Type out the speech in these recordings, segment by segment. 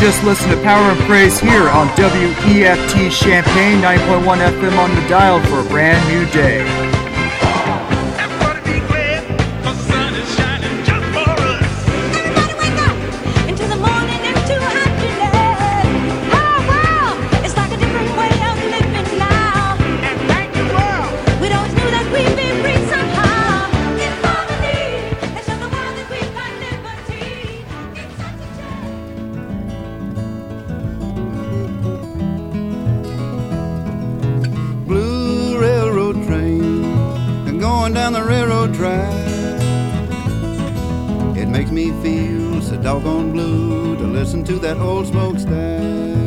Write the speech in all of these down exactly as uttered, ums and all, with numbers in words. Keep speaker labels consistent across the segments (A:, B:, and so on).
A: just listened to Power and Praise here on W E F T Champaign, nine point one F M on the dial for a brand new day.
B: Doggone blue to listen to that old smokestack.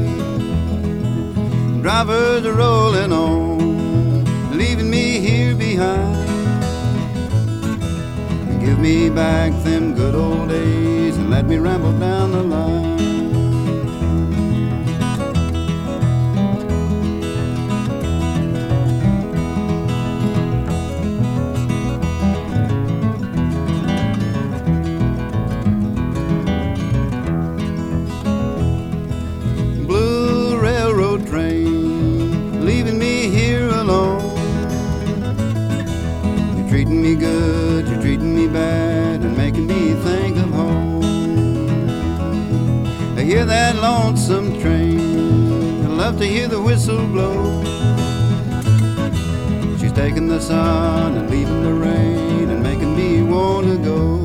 B: Drivers are rolling on, leaving me here behind. Give me back them good old days and let me ramble down the line. Hear that lonesome train, I love to hear the whistle blow. She's taking the sun and leaving the rain and making me want to go.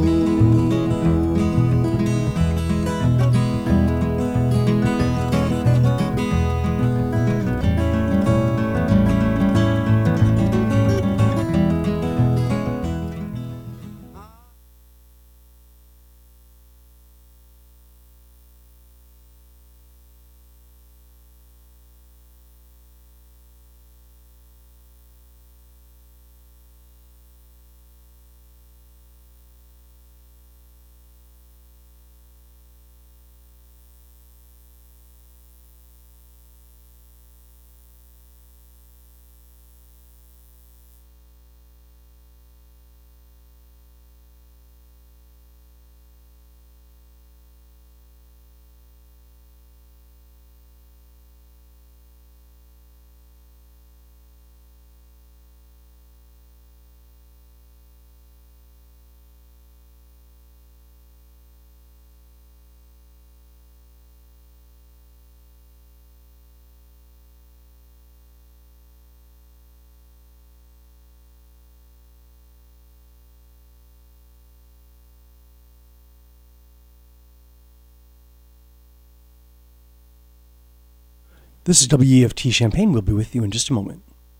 C: This is W E F T Champaign. We'll be with you in just a moment.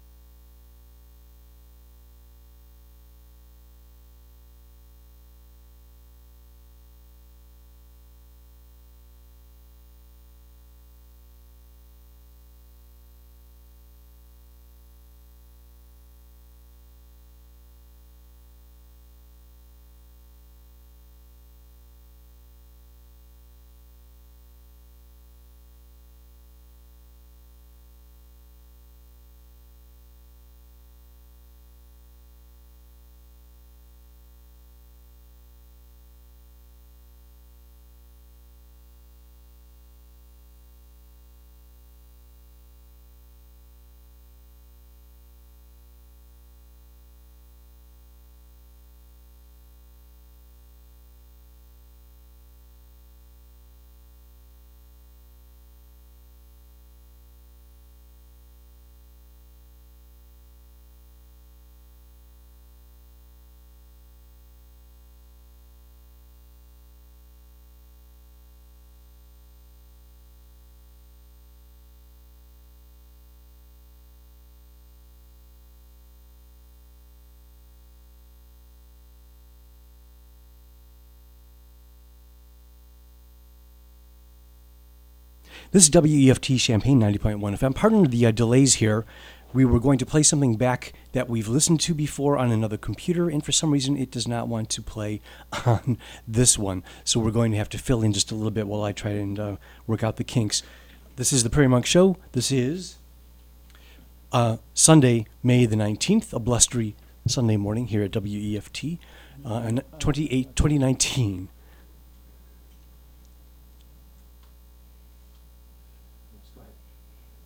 C: This is W E F T Champaign ninety point one F M. Pardon the uh, delays here. We were going to play something back that we've listened to before on another computer, and for some reason it does not want to play on this one. So we're going to have to fill in just a little bit while I try and uh, work out the kinks. This is the Prairie Monk Show. This is uh, Sunday, May the nineteenth, a blustery Sunday morning here at W E F T, uh, in twenty nineteen.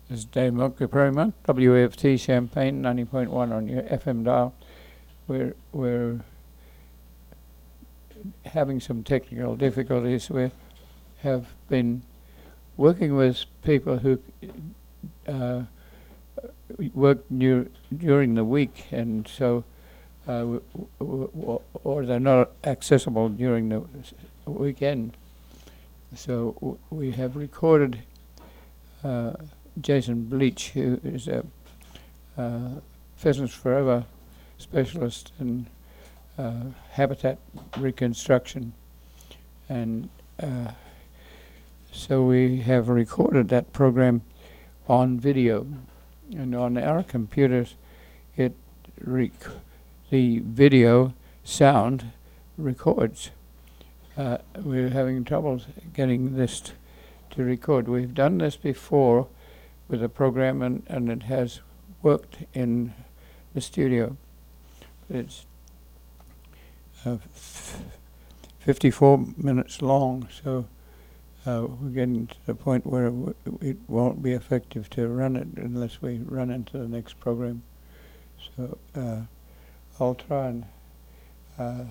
D: This is Dave Milky Perryman, W A F T Champaign, ninety point one on your F M dial. We're, we're having some technical difficulties. We have been working with people who uh, work dur during the week, and so uh, w w or they're not accessible during the weekend. So w we have recorded uh, Jason Bleach, who is a uh, Pheasants Forever specialist in uh, habitat reconstruction, and uh, so we have recorded that program on video, and on our computers it rec the video sound records. Uh, we're having trouble getting this t to record. We've done this before with a program, and, and it has worked in the studio. It's uh, f fifty-four minutes long, so uh, we're getting to the point where it, w it won't be effective to run it unless we run into the next program. So uh, I'll try and uh,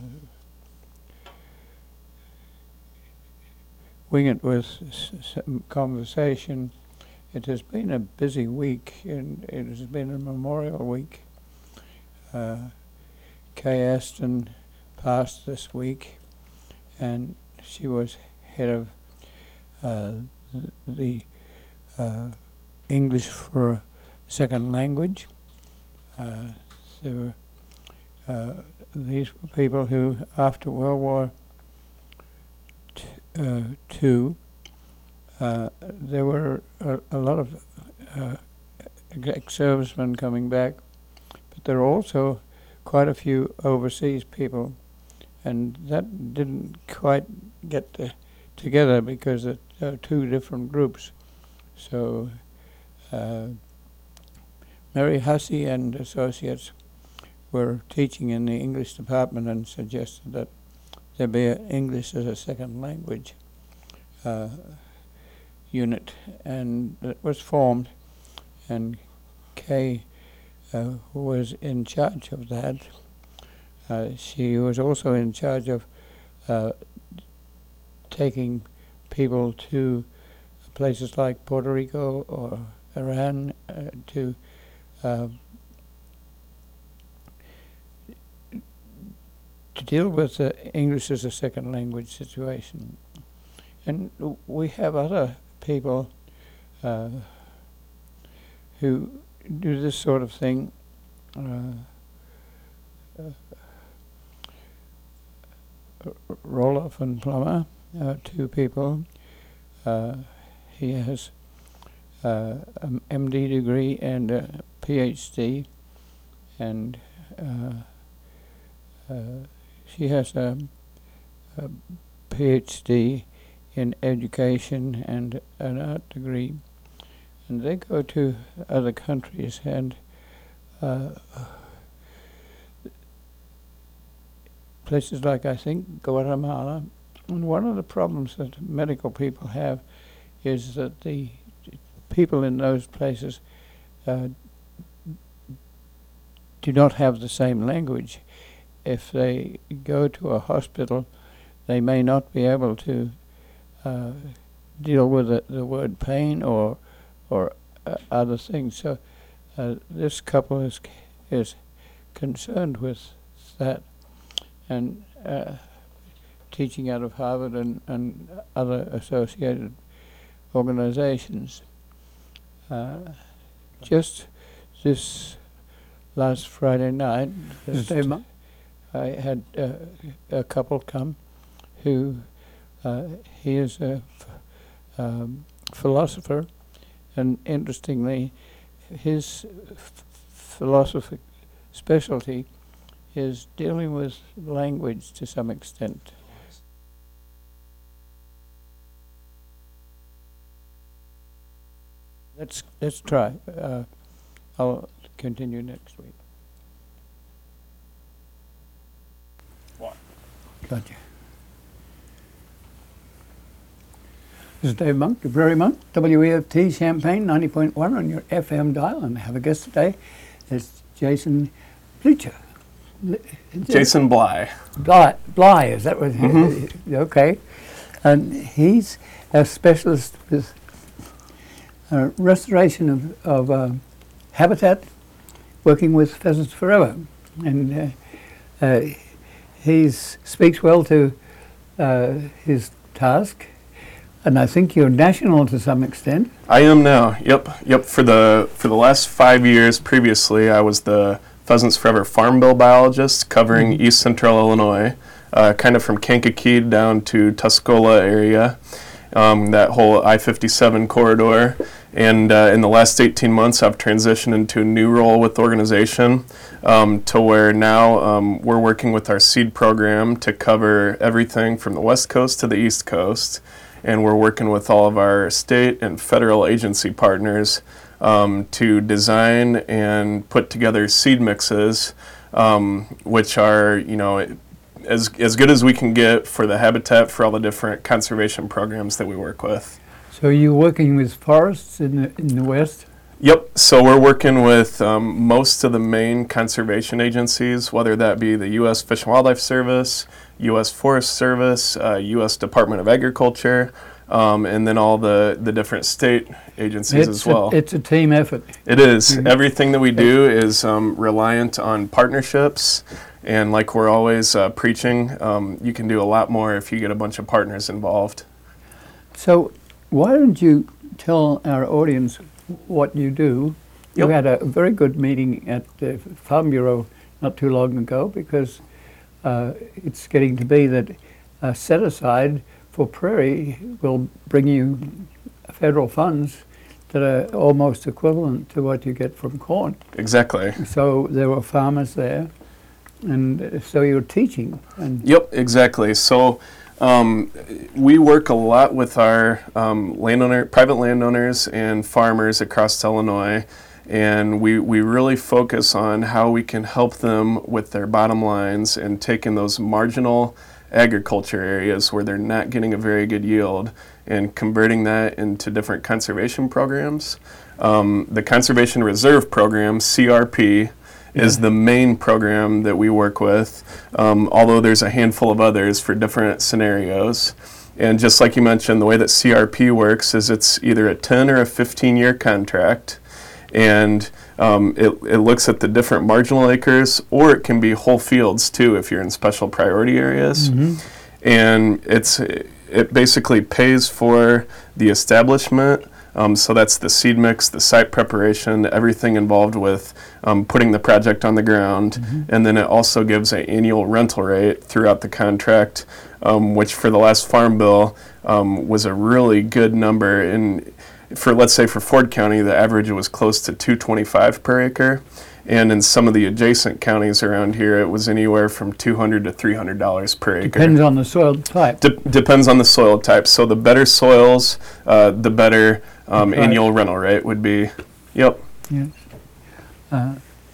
D: wing it with s some conversation. It has been a busy week, and it has been a Memorial Week. Uh, Kay Aston passed this week, and she was head of uh, th the uh, English for a second language. Uh, so uh, these were people who, after World War t uh, Two, uh, there were a, a lot of uh, ex-servicemen coming back, but there are also quite a few overseas people, and that didn't quite get to together because it are two different groups. So uh, Mary Hussey and associates were teaching in the English department and suggested that there be a English as a second language uh, unit, and it was formed, and Kay uh, was in charge of that. Uh, she was also in charge of uh, taking people to places like Puerto Rico or Iran uh, to uh, to deal with the English as a second language situation. And we have other people uh, who do this sort of thing. Uh, uh, Roloff and Plummer, uh, two people. Uh, he has uh, an M D degree and a PhD, and uh, uh, she has a, a PhD in education and an art degree, and they go to other countries and uh, places like, I think, Guatemala. And one of the problems that medical people have is that the people in those places uh, do not have the same language. If they go to a hospital, they may not be able to uh, deal with the, the word pain or or uh, other things. So uh, this couple is is concerned with that, and uh, teaching out of Harvard and, and other associated organizations. Uh, just this last Friday night, I had uh, a couple come who, uh, he is a f um, philosopher, and interestingly, his f philosophic specialty is dealing with language to some extent. Let's let's try. Uh, I'll continue next week.
E: One.
D: Gotcha. This is Dave Monk, the Prairie Monk, W E F T Champaign ninety point one on your F M dial, and I have a guest today. It's Jason Bleacher.
E: Jason Bly.
D: Bly, Bly, is that what?
E: Mm-hmm.
D: Okay. And he's a specialist with uh, restoration of, of uh, habitat, working with Pheasants Forever. And uh, uh, he speaks well to uh, his task. And I think you're national to some extent.
E: I am now. Yep, yep. For the for the last five years previously, I was the Pheasants Forever Farm Bill biologist covering mm-hmm. East Central Illinois, uh, kind of from Kankakee down to Tuscola area, um, that whole I fifty-seven corridor. And uh, in the last eighteen months, I've transitioned into a new role with the organization um, to where now um, we're working with our seed program to cover everything from the West Coast to the East Coast. And we're working with all of our state and federal agency partners um, to design and put together seed mixes, um, which are, you know, as as good as we can get for the habitat for all the different conservation programs that we work with.
D: So you're working with forests in the in the West?
E: Yep. So we're working with um, most of the main conservation agencies, whether that be the U S Fish and Wildlife Service, U S Forest Service, uh, U S Department of Agriculture, um, and then all the, the different state agencies
D: it's
E: as well.
D: A, it's a team effort.
E: It is.
D: Mm-hmm.
E: Everything that we do is um, reliant on partnerships, and like we're always uh, preaching, um, you can do a lot more if you get a bunch of partners involved.
D: So why don't you tell our audience what you do? You
E: Yep.
D: had a very good meeting at the Farm Bureau not too long ago, because uh, it's getting to be that a set aside for prairie will bring you federal funds that are almost equivalent to what you get from corn.
E: Exactly.
D: So there were farmers there, and uh, so you're teaching. And
E: Yep, exactly. So um, we work a lot with our um, landowner, private landowners and farmers across Illinois, and we, we really focus on how we can help them with their bottom lines and taking those marginal agriculture areas where they're not getting a very good yield and converting that into different conservation programs. Um, the Conservation Reserve Program, C R P, is the main program that we work with, um, although there's a handful of others for different scenarios. And just like you mentioned, the way that C R P works is it's either a ten or a fifteen year contract, and um, it, it looks at the different marginal acres, or it can be whole fields too if you're in special priority areas.
D: Mm-hmm.
E: And it's it basically pays for the establishment. Um, so that's the seed mix, the site preparation, everything involved with um, putting the project on the ground. Mm-hmm. And then it also gives an annual rental rate throughout the contract, um, which for the last Farm Bill um, was a really good number. And for, let's say for Ford County, the average was close to two twenty-five per acre. And in some of the adjacent counties around here, it was anywhere from two hundred to three hundred dollars per acre.
D: Depends on the soil type.
E: De- depends on the soil type. So the better soils, uh, the better um,
D: Right.
E: annual rental rate would be. Yep.
D: Yes. Uh,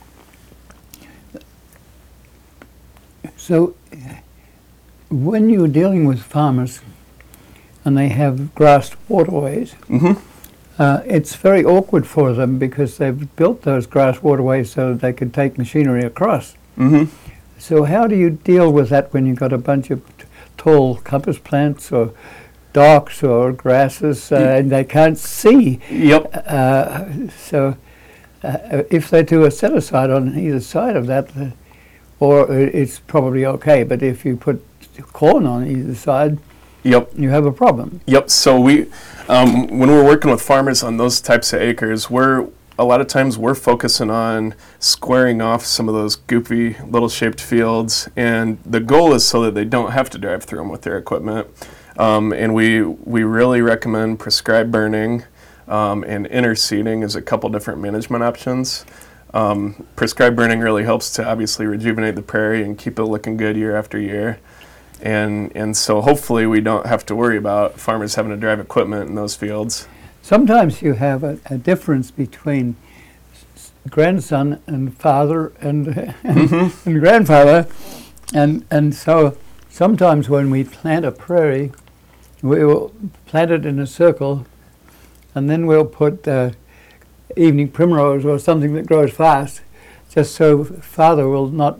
D: so, when you're dealing with farmers and they have grassed waterways,
E: Mm-hmm.
D: uh, it's very awkward for them because they've built those grass waterways so that they can take machinery across.
E: Mm-hmm.
D: So how do you deal with that when you've got a bunch of t- tall compass plants or docks or grasses uh, and they can't see?
E: Yep.
D: Uh, so uh, if they do a set-aside on either side of that, uh, or uh, it's probably okay, but if you put corn on either side,
E: Yep.
D: you have a problem.
E: Yep. So we, um, when we're working with farmers on those types of acres, we're a lot of times we're focusing on squaring off some of those goofy little shaped fields, and the goal is so that they don't have to drive through them with their equipment. Um, and we we really recommend prescribed burning um, and interseeding as a couple different management options. Um, prescribed burning really helps to obviously rejuvenate the prairie and keep it looking good year after year. And and so hopefully we don't have to worry about farmers having to drive equipment in those fields.
D: Sometimes you have a, a difference between s- grandson and father and,
E: Mm-hmm.
D: and grandfather, and and so sometimes when we plant a prairie, We will plant it in a circle, and then we'll put uh, evening primrose or something that grows fast, just so Father will not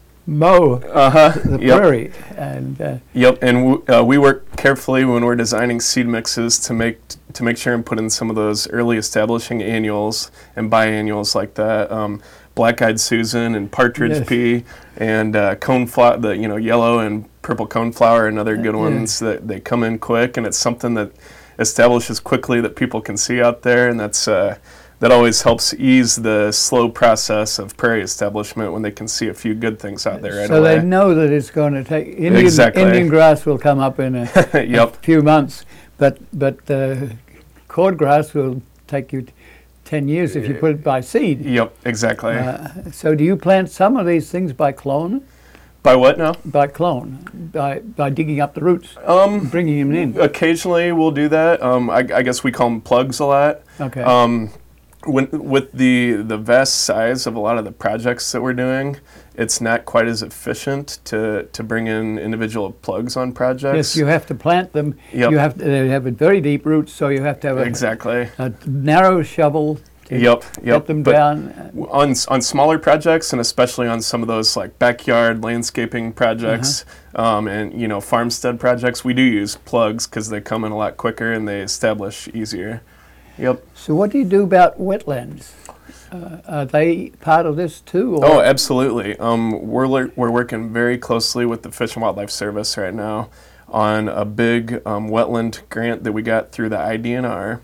D: mow
E: Uh-huh.
D: the
E: Yep.
D: prairie. And uh,
E: Yep, and w- uh, we work carefully when we're designing seed mixes to make to make sure and put in some of those early establishing annuals and biannuals like that. Um, Black-eyed Susan and Partridge
D: Yes.
E: Pea and uh, coneflower, the you know yellow and purple coneflower, and other good
D: Yeah.
E: ones that they come in quick, and it's something that establishes quickly that people can see out there, and that's uh, that always helps ease the slow process of prairie establishment when they can see a few good things out there right
D: so
E: away.
D: they know that it's going to take, Indian,
E: Exactly.
D: Indian grass will come up in a, a
E: Yep.
D: few months, but, but uh, cordgrass will take you t- ten years if you put it by seed.
E: Yep, exactly.
D: Uh, so do you plant some of these things by clone?
E: By what now?
D: By clone, by, by digging up the roots,
E: Um,
D: bringing them in.
E: Occasionally we'll do that. Um, I, I guess we call them plugs a lot.
D: Okay.
E: Um, when, with the, the vast size of a lot of the projects that we're doing, it's not quite as efficient to, to bring in individual plugs on projects.
D: Yes, you have to plant them.
E: Yep.
D: You have to they have a very deep roots, so you have to have a,
E: Exactly.
D: a narrow shovel to
E: Yep,
D: get
E: yep.
D: them
E: But
D: down.
E: on s- on smaller projects, and especially on some of those like backyard landscaping projects,
D: Uh-huh.
E: um, and you know farmstead projects, we do use plugs because they come in a lot quicker and they establish easier. Yep.
D: So what do you do about wetlands? Uh, are they part of this too? Or?
E: Oh, absolutely. Um, we're le- we're working very closely with the Fish and Wildlife Service right now on a big um, wetland grant that we got through the I D N R,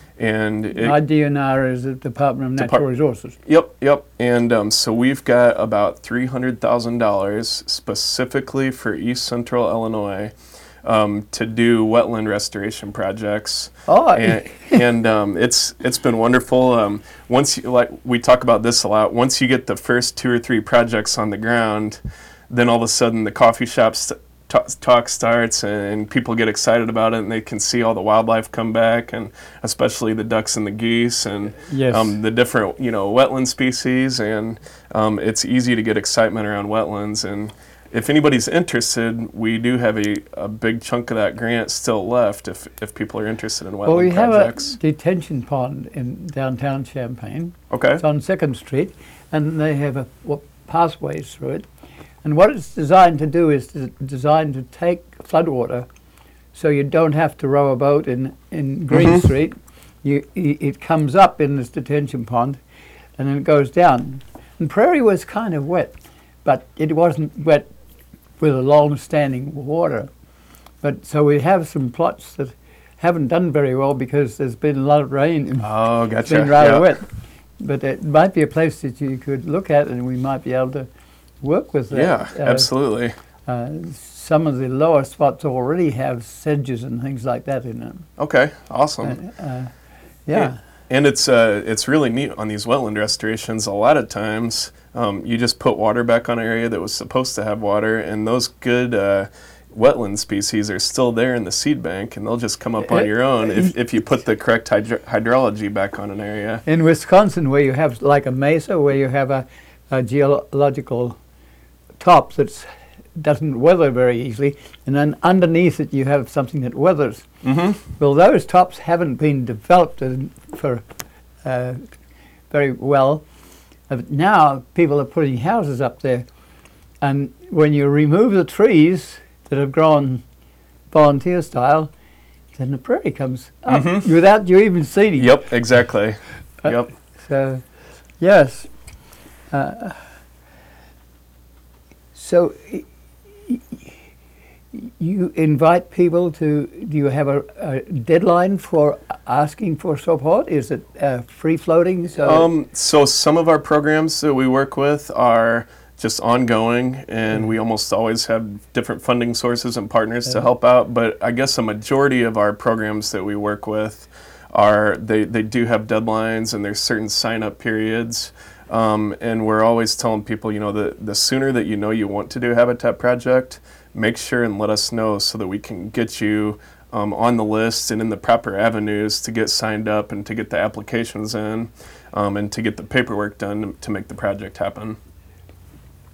E: and it,
D: I D N R is the Department of Natural
E: Depart-
D: Resources.
E: Yep, yep. And um, so we've got about three hundred thousand dollars specifically for East Central Illinois um, to do wetland restoration projects.
D: Oh,
E: And, and um, it's it's been wonderful. Um, once you, like we talk about this a lot, once you get the first two or three projects on the ground, then all of a sudden the coffee shops t- talk starts and people get excited about it, and they can see all the wildlife come back, and especially the ducks and the geese and
D: Yes.
E: um, the different you know wetland species, and um, it's easy to get excitement around wetlands. And if anybody's interested, we do have a, a big chunk of that grant still left if, if people are interested in wetland
D: well, we
E: projects.
D: have a detention pond in downtown Champaign.
E: Okay.
D: It's on Second Street, and they have a what, pathways through it. And what it's designed to do is to, designed to take floodwater, so you don't have to row a boat in in Green
E: Mhm.
D: Street. You, i- it comes up in this detention pond, and then it goes down. And Prairie was kind of wet, but it wasn't wet with a long-standing water. But so we have some plots that haven't done very well because there's been a lot of rain. and
E: Oh,
D: It's
E: gotcha.
D: been rather
E: Yeah.
D: wet. But it might be a place that you could look at, and we might be able to work with that.
E: Yeah,
D: Uh,
E: absolutely.
D: Uh, some of the lower spots already have sedges and things like that in them.
E: Okay, awesome.
D: Uh, yeah.
E: And it's uh, it's really neat on these wetland restorations. A lot of times, um, you just put water back on an area that was supposed to have water, and those good uh, wetland species are still there in the seed bank, and they'll just come up on your own if, if you put the correct hydro- hydrology back on an area.
D: In Wisconsin, where you have like a mesa, where you have a, a geological top that doesn't weather very easily, and then underneath it you have something that weathers.
E: Mm-hmm.
D: Well, those tops haven't been developed in- for uh, very well. Uh, but now people are putting houses up there, and when you remove the trees that have grown volunteer style, then the prairie comes up
E: Mhm.
D: without you even seeding.
E: Yep, exactly.
D: Uh,
E: Yep.
D: So, yes. Uh, so, y- y- you invite people to, do you have a, a deadline for asking for support? Is it uh, free floating? So,
E: Um, so some of our programs that we work with are just ongoing, and we almost always have different funding sources and partners to
D: Yeah.
E: help out. But I guess a majority of our programs that we work with are they, they do have deadlines, and there's certain sign-up periods. Um, and we're always telling people, you know, the, the sooner that you know you want to do a habitat project, make sure and let us know so that we can get you um, on the list and in the proper avenues to get signed up and to get the applications in um, and to get the paperwork done to, to make the project happen.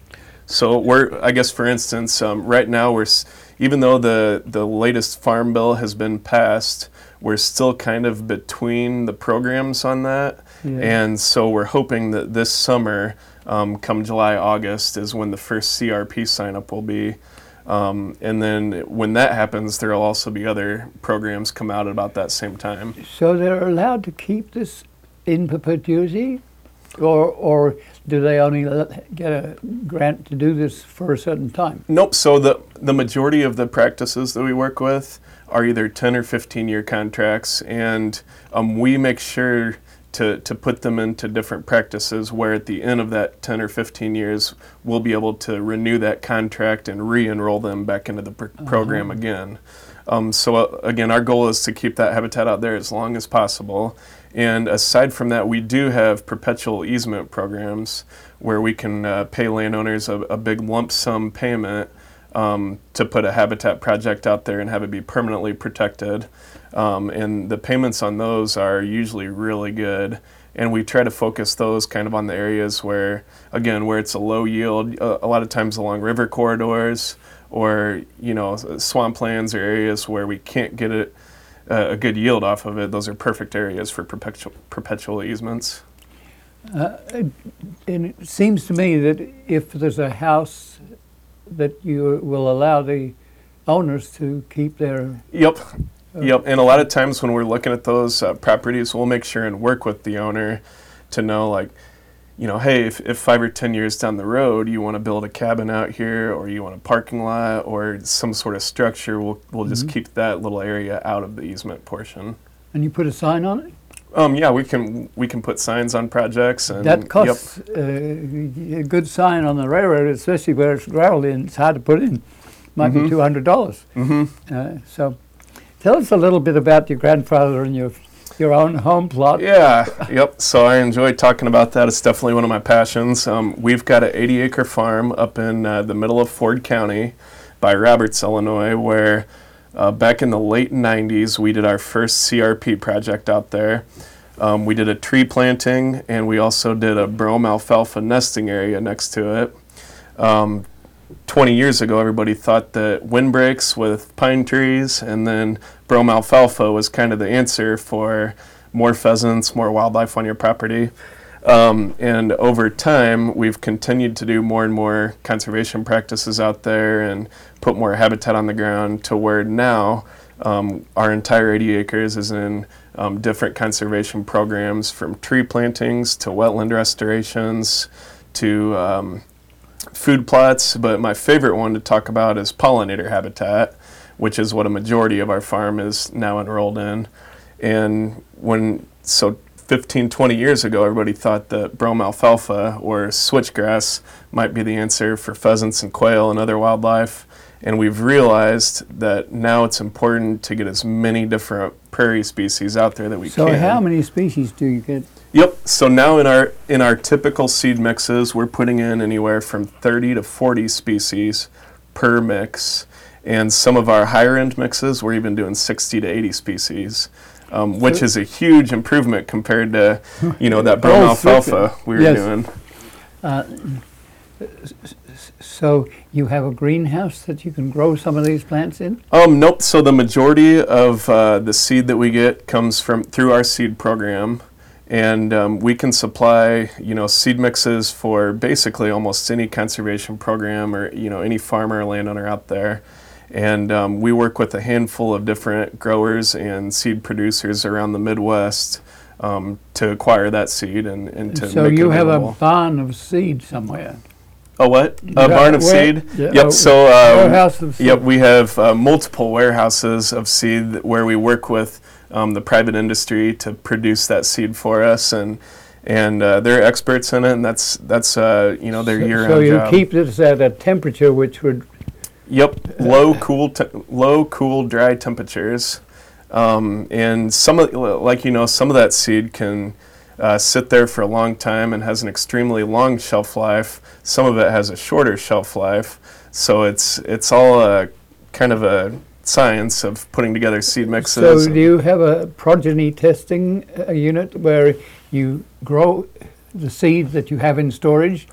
E: So we're, I guess, for instance, um, right now we're, s- even though the the latest farm bill has been passed, we're still kind of between the programs on that,
D: Yeah.
E: and so we're hoping that this summer, um, come July, August, is when the first C R P sign up will be. Um, and then when that happens, there will also be other programs come out at about that same time.
D: So they're allowed to keep this in perpetuity, or or do they only let- get a grant to do this for a certain time?
E: Nope. So the the majority of the practices that we work with are either ten or fifteen year contracts, and um, we make sure to to put them into different practices where at the end of that ten or fifteen years, we'll be able to renew that contract and re-enroll them back into the pr- program again. Um, so uh, again, our goal is to keep that habitat out there as long as possible. And aside from that, we do have perpetual easement programs where we can uh, pay landowners a, a big lump sum payment um, to put a habitat project out there and have it be permanently protected. Um, and the payments on those are usually really good. And we try to focus those kind of on the areas where, again, where it's a low yield, uh, a lot of times along river corridors or, you know, swamplands or areas where we can't get it uh, a good yield off of it. Those are perfect areas for perpetual, perpetual easements.
D: Uh, and it seems to me that if there's a house that you will allow the owners to keep their
E: Yep. Yep, and a lot of times when we're looking at those uh, properties, we'll make sure and work with the owner to know, like, you know, hey, if, if five or ten years down the road you want to build a cabin out here, or you want a parking lot, or some sort of structure, we'll we'll just
D: Mhm.
E: keep that little area out of the easement portion.
D: and you put a sign on it.
E: Um, yeah, we can we can put signs on projects, and
D: That costs uh, a good sign on the railroad, especially where it's gravel and it's hard to put in. Might be
E: Mhm.
D: two hundred dollars.
E: Yep. Mm-hmm.
D: Uh, so, tell us a little bit about your grandfather and your your own home plot.
E: Yeah, yep. So I enjoy talking about that. It's definitely one of my passions. Um, we've got an eighty acre farm up in uh, the middle of Ford County by Roberts, Illinois, where uh, back in the late nineties, we did our first C R P project out there. Um, we did a tree planting, and we also did a brome alfalfa nesting area next to it. Um, twenty years ago, everybody thought that windbreaks with pine trees and then brome alfalfa was kind of the answer for more pheasants, more wildlife on your property. Um, and over time, we've continued to do more and more conservation practices out there and put more habitat on the ground to where now um, our entire eighty acres is in um, different conservation programs, from tree plantings to wetland restorations to um, food plots. But my favorite one to talk about is pollinator habitat, which is what a majority of our farm is now enrolled in. And when, so fifteen, twenty years ago, everybody thought that brome alfalfa or switchgrass might be the answer for pheasants and quail and other wildlife. And we've realized that now it's important to get as many different prairie species out there that we
D: So
E: can.
D: how many species do you get?
E: Yep. So now in our in our typical seed mixes, we're putting in anywhere from thirty to forty species per mix, and some of our higher end mixes, we're even doing sixty to eighty species, um, which
D: So-
E: is a huge improvement compared to, you know, that brome
D: Oh,
E: alfalfa we were
D: yes.
E: doing.
D: Uh, s- s- so you have a greenhouse that you can grow some of these plants in?
E: Um, nope. So the majority of uh, the seed that we get comes from through our seed program, and um, we can supply, you know, seed mixes for basically almost any conservation program or, you know, any farmer or landowner out there. And um, we work with a handful of different growers and seed producers around the Midwest um, to acquire that seed and, and to
D: So
E: make
D: you
E: it
D: have a
E: available.
D: barn of seed somewhere?
E: A what? A
D: Yeah,
E: barn of
D: where-
E: seed?
D: yeah,
E: Yep.
D: oh,
E: So uh,
D: warehouse of seed.
E: Yep, we have uh, multiple warehouses of seed that- where we work with um, the private industry to produce that seed for us, and and uh, they're experts in it, and that's that's uh, you know their
D: So-
E: year-round
D: So you
E: job.
D: keep this at a temperature which would,
E: Yep, low cool, te- low cool, dry temperatures, um, and some of like you know some of that seed can uh, sit there for a long time and has an extremely long shelf life. Some of it has a shorter shelf life, so it's it's all a kind of a science of putting together seed mixes.
D: so
E: and-
D: do you have a progeny testing uh, unit where you grow the seed that you have in storage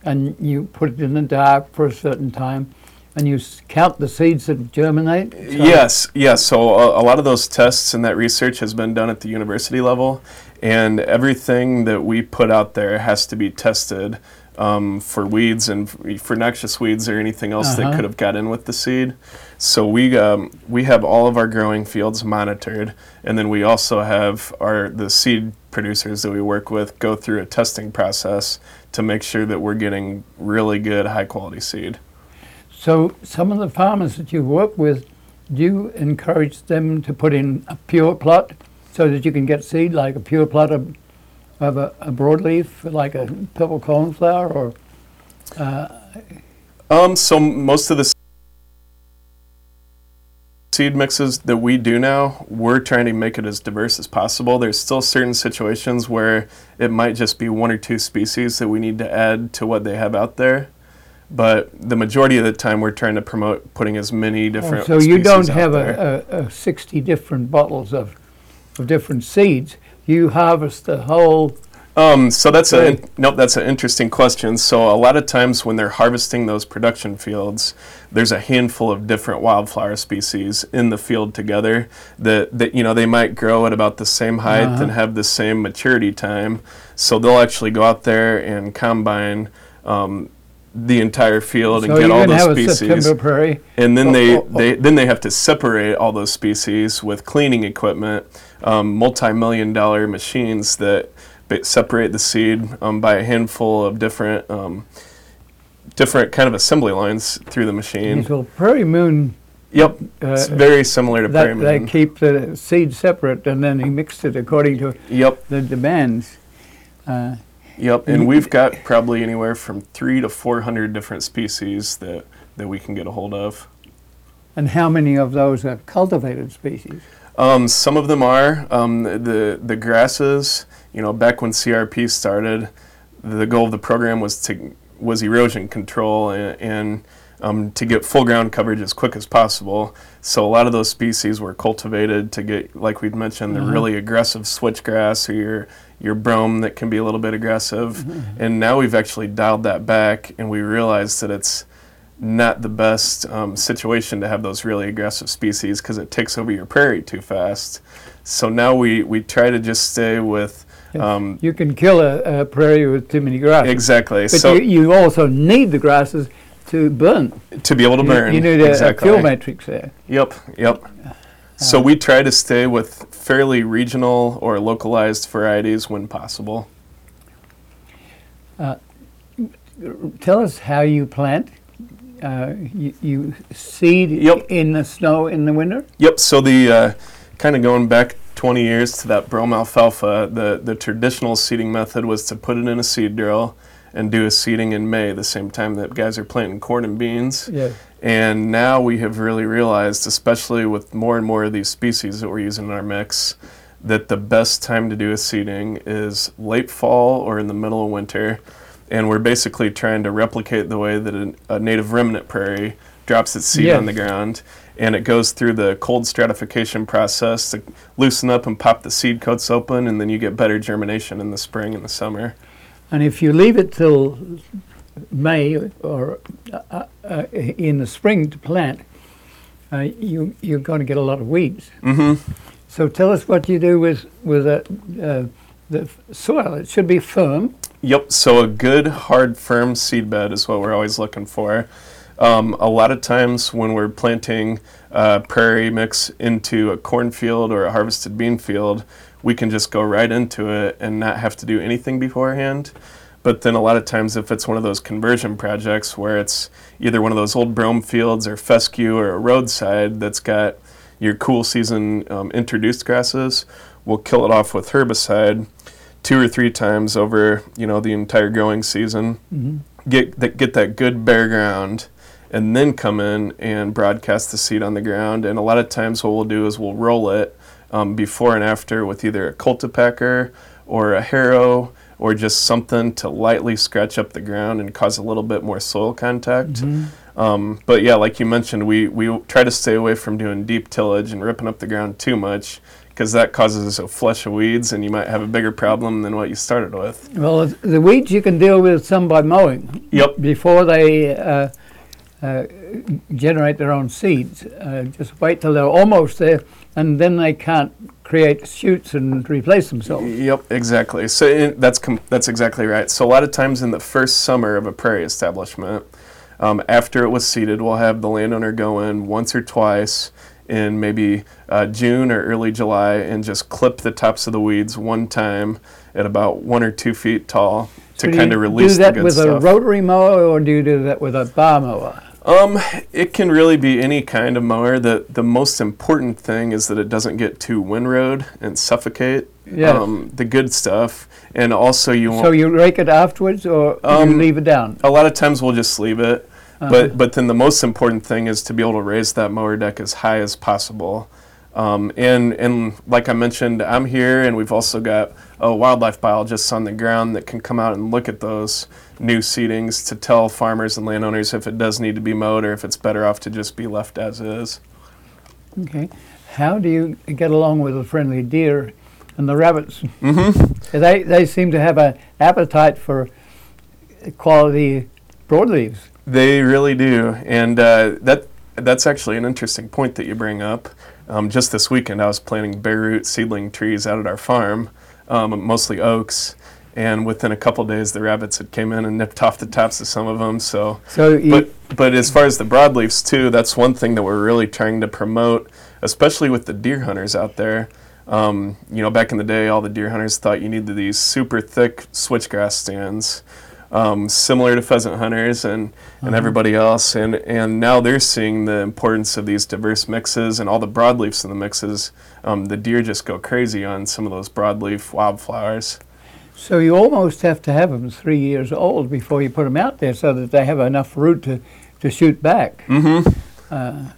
D: and you put it in the dark for a certain time, and you s- count the seeds that germinate? So-
E: Yes, yes. So a, a lot of those tests and that research has been done at the university level, and everything that we put out there has to be tested um, for weeds and f- for noxious weeds or anything else
D: Uh-huh.
E: that could have got in with the seed. So we um, we have all of our growing fields monitored, and then we also have our the seed producers that we work with go through a testing process to make sure that we're getting really good, high quality seed.
D: So some of the farmers that you work with, do you encourage them to put in a pure plot so that you can get seed, like a pure plot of, of a, a broadleaf, like a purple cornflower, or uh,
E: Um, so most of the seed mixes that we do now, we're trying to make it as diverse as possible. There's still certain situations where it might just be one or two species that we need to add to what they have out there. But the majority of the time, we're trying to promote putting as many different.
D: so you
E: species
D: don't
E: out
D: have
E: there.
D: a, a, a sixty different bottles of, of different seeds. You harvest the whole.
E: Um, so that's a
D: Right.
E: nope. That's an interesting question. So a lot of times when they're harvesting those production fields, there's a handful of different wildflower species in the field together that, that you know they might grow at about the same height
D: Uh-huh.
E: and have the same maturity time. So they'll actually go out there and combine um, the entire field
D: So
E: and get
D: you're
E: all
D: going to
E: those
D: have a
E: species.
D: September prairie.
E: And then
D: Oh,
E: they,
D: oh, oh.
E: they then they have to separate all those species with cleaning equipment, um, multi-million dollar machines that ba- separate the seed um, by a handful of different um, different kind of assembly lines through the machine.
D: Well, Prairie Moon,
E: Yep,
D: uh,
E: it's very similar to Prairie
D: that, they
E: Moon.
D: keep the seed separate, and then he mixed it according to
E: Yep,
D: the demands. Uh,
E: yep, and we've got probably anywhere from three to four hundred different species that that we can get a hold of.
D: and how many of those are cultivated species?
E: Um, some of them are um, the the grasses. You know, back when C R P started, the goal of the program was to was erosion control and, and um, to get full ground coverage as quick as possible. So a lot of those species were cultivated to get, like we'd mentioned, the
D: Uh-huh.
E: really aggressive switchgrass or your your brome that can be a little bit aggressive. And now we've actually dialed that back, and we realized that it's not the best um, situation to have those really aggressive species because it takes over your prairie too fast. So now we, we try to just stay with um,
D: You can kill a, a prairie with too many grasses.
E: exactly.
D: But
E: So
D: you, you also need the grasses to burn.
E: to be able to
D: You-
E: burn,
D: You, need a, a
E: exactly.
D: fuel matrix there.
E: Yep, yep. So we try to stay with fairly regional or localized varieties when possible.
D: Tell us how you plant. Uh, you, you seed
E: Yep.
D: in the snow in the winter?
E: Yep. So the uh, kind of going back twenty years to that brome alfalfa, the the traditional seeding method was to put it in a seed drill and do a seeding in May, the same time that guys are planting corn and beans.
D: Yes.
E: And now we have really realized, especially with more and more of these species that we're using in our mix, that the best time to do a seeding is late fall or in the middle of winter. And we're basically trying to replicate the way that a, a native remnant prairie drops its seed
D: Yes.
E: on the ground. And it goes through the cold stratification process to loosen up and pop the seed coats open, and then you get better germination in the spring and the summer.
D: And if you leave it till May or uh, uh, in the spring to plant, uh, you, you're going to get a lot of weeds.
E: Mm-hmm.
D: So tell us what you do with, with uh, uh, the f- soil. It should be firm.
E: Yep, so a good, hard, firm seed bed is what we're always looking for. Um, a lot of times when we're planting uh, prairie mix into a cornfield or a harvested bean field, we can just go right into it and not have to do anything beforehand. But then a lot of times if it's one of those conversion projects where it's either one of those old brome fields or fescue or a roadside that's got your cool season um, introduced grasses, we'll kill it off with herbicide two or three times over, you know, the entire growing season.
D: Mm-hmm.
E: Get that, get that good bare ground, and then come in and broadcast the seed on the ground. And a lot of times what we'll do is we'll roll it um, before and after with either a cultipacker or a harrow or just something to lightly scratch up the ground and cause a little bit more soil contact.
D: Mm-hmm.
E: Um, but yeah, like you mentioned, we, we try to stay away from doing deep tillage and ripping up the ground too much because that causes a flush of weeds, and you might have a bigger problem than what you started with.
D: Well, the weeds you can deal with some by mowing.
E: Yep.
D: Before they uh, uh, generate their own seeds. Uh, just wait till they're almost there, and then they can't create shoots and replace themselves.
E: Yep, exactly. So in, that's com- that's exactly right. So a lot of times in the first summer of a prairie establishment, um, after it was seeded, we'll have the landowner go in once or twice in maybe uh, June or early July and just clip the tops of the weeds one time at about one or two feet tall
D: So
E: to kind of
D: do you
E: release
D: do that
E: the good
D: with
E: stuff.
D: a rotary mower, or do you do that with a bar mower?
E: Um, it can really be any kind of mower. The the most important thing is that it doesn't get too windrowed and suffocate
D: Yes.
E: um, the good stuff. And also you
D: So
E: won't,
D: you rake it afterwards, or you
E: Um,
D: leave it down?
E: a lot of times we'll just leave it.
D: Uh-huh.
E: But but then the most important thing is to be able to raise that mower deck as high as possible. Um, and and like I mentioned, I'm here, and we've also got uh, wildlife biologists on the ground that can come out and look at those new seedings to tell farmers and landowners if it does need to be mowed or if it's better off to just be left as is.
D: Okay. How do you get along with the friendly deer and the rabbits? Mm-hmm. They they seem to have an appetite for quality broadleaves.
E: They really do, and uh, that that's actually an interesting point that you bring up. Um, just this weekend, I was planting bare root seedling trees out at our farm, um, mostly oaks, and within a couple days, the rabbits had came in and nipped off the tops of some of them. So,
D: So you,
E: but but as far as the broadleaves too, that's one thing that we're really trying to promote, especially with the deer hunters out there. Um, you know, back in the day, all the deer hunters thought you needed these super thick switchgrass stands. Um, similar to pheasant hunters and, and
D: Uh-huh.
E: everybody else, and, and now they're seeing the importance of these diverse mixes and all the broadleafs in the mixes. Um, the deer just go crazy on some of those broadleaf wildflowers.
D: so you almost have to have them three years old before you put them out there, so that they have enough root to, to shoot back.
E: Mm-hmm.
D: Uh,